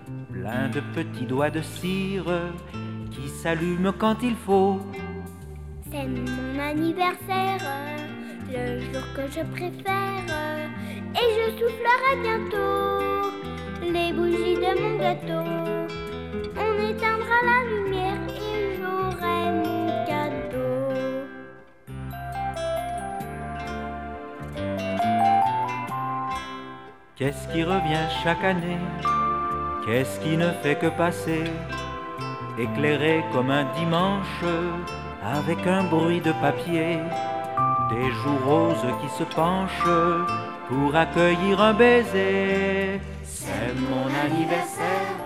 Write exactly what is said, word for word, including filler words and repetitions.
plein de petits doigts de cire qui s'allument quand il faut. C'est mon anniversaire, le jour que je préfère, et je soufflerai bientôt les bougies de mon gâteau. On éteindra la lumière et j'aurai mon cadeau. Qu'est-ce qui revient chaque année? Qu'est-ce qui ne fait que passer? Éclairé comme un dimanche, avec un bruit de papier, des joues roses qui se penchent pour accueillir un baiser. C'est mon anniversaire,